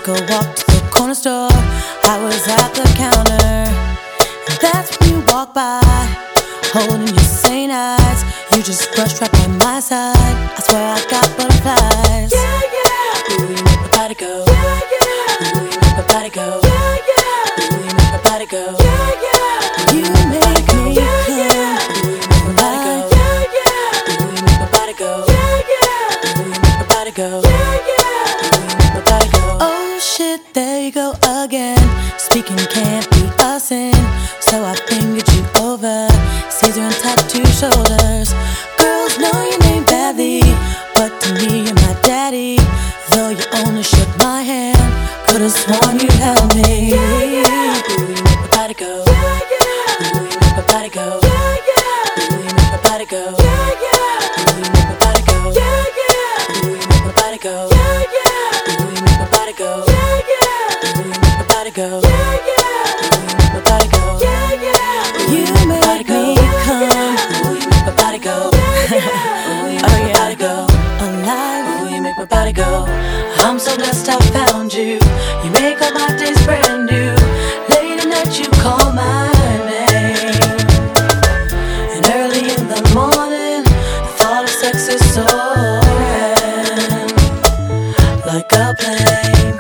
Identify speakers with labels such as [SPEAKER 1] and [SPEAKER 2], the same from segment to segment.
[SPEAKER 1] Take a walk to the corner store. I was at the counter, and that's when you walk by, holding your St. eyes. You just brushed right by my side. I swear I got butterflies. Yeah, yeah. Ooh, you make my body go. Yeah, yeah. Ooh, you make my body go. Yeah, yeah. Ooh, you make my body go. Yeah, yeah. You make me come. Ooh, you make my body go. Yeah, yeah. Ooh, you make my body go. Yeah, yeah. Ooh, you make my body go. Yeah, yeah. Ooh, you make my body go. Oh shit, there you go again. Speaking can't be a sin, so I fingered you over, Caesar and tattoo shoulders. Girls know your name badly, but to me you're my daddy. Though you only shook my hand, could've sworn you held me. Yeah, yeah. Ooh, you make my body go. Yeah, yeah. Ooh, you make my body go. Yeah, yeah. Ooh, you make my body go. Yeah, yeah. Ooh, you make my body go. Yeah, yeah. Ooh, you make my body go. Yeah, yeah. Ooh, you make my body go. Yeah, yeah. Ooh, you make my body go. Yeah, yeah. Ooh, you make my body go. Yeah, yeah. You make me come. Ooh, you make my body go. Yeah, yeah. Ooh, you make my body go. Alive. Ooh, you make my body go. I'm so blessed I found you. You make all my days brand new. Late at night you call my name, and early in the morning the thought of sex is soaring like a plane.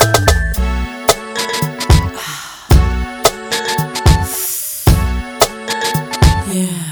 [SPEAKER 1] Yeah.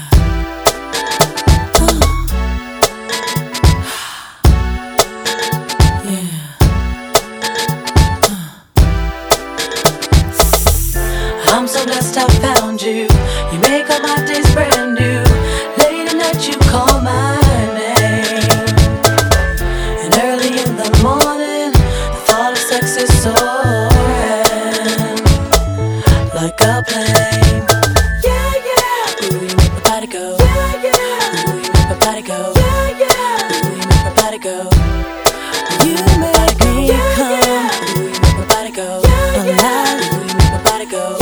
[SPEAKER 1] I'm so blessed I found you. You make all my days brand new. Late at night you call my name, and early in the morning the thought of sex is soaring like a plane. Yeah, yeah. Ooh, you make my body go. Yeah, yeah. Ooh, you make my body go. Yeah, yeah. Ooh, you make my body go. You make me come. Ooh, you make my body go. Alive. Ooh, you make my body go.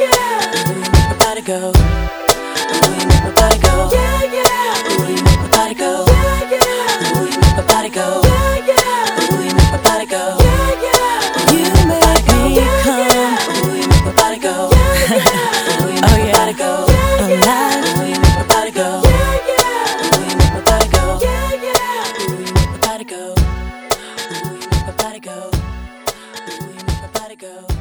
[SPEAKER 1] Go. Ooh, you make my body go. Yeah, yeah. Ooh, you make my body go. Yeah, yeah. Ooh, you make my body go. Yeah, yeah. Ooh, you make my body go. Yeah, yeah. You make me come. Ooh, you make my body go. Yeah, yeah. Ooh, you make my body go. Alive. Ooh, you make my body go. Yeah, yeah. Ooh, you make my body go. Yeah, yeah. Ooh, you make my body go. Ooh, you make my body go. Ooh, you make my body go.